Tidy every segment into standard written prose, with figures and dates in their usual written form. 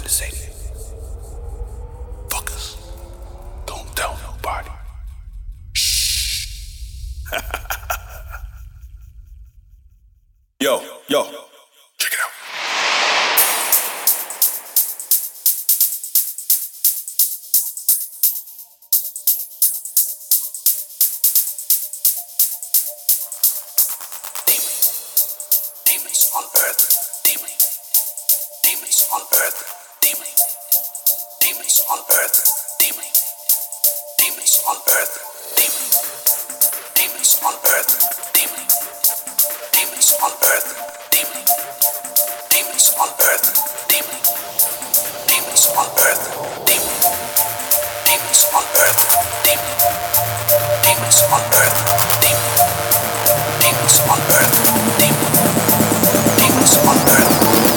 to say to you. Fuckers, don't tell nobody. Shh. Yo, check it out. Demons on earth, demons on earth, demons on earth, demons on earth, demons on earth, demons on earth, demons on earth, demons on earth, demons on earth, demons on earth, demons on earth, demons on earth.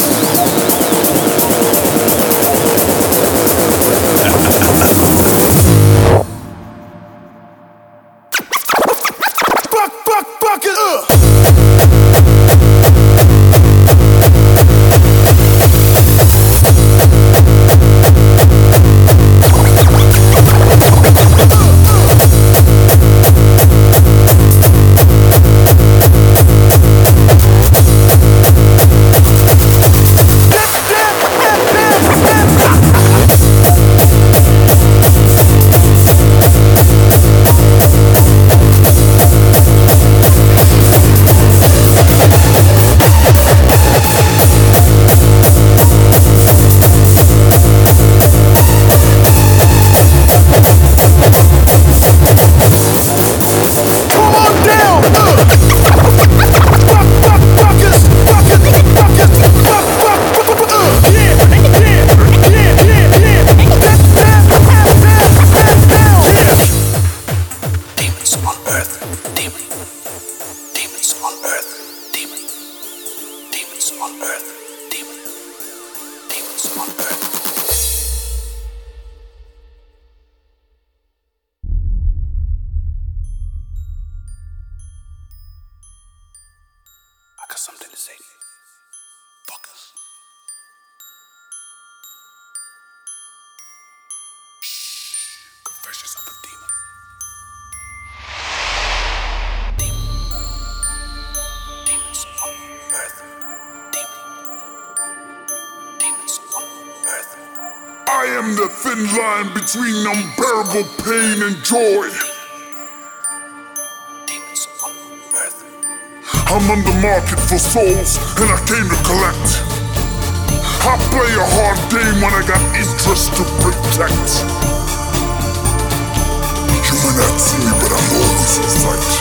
Fuck it up. I got something to say to you. Fuckers. Shh. Confessions of a demon. Demons on earth. Demons on earth. I am the thin line between unbearable pain and joy. Demons on earth. I'm on the market for souls, and I came to collect. I play a hard game when I got interests to protect. You may not see me, but I'm always in sight.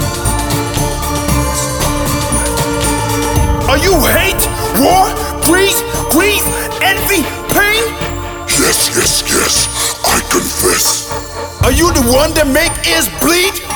Are you hate, war, greed, grief, envy, pain? Yes, I confess. Are you the one that make ears bleed?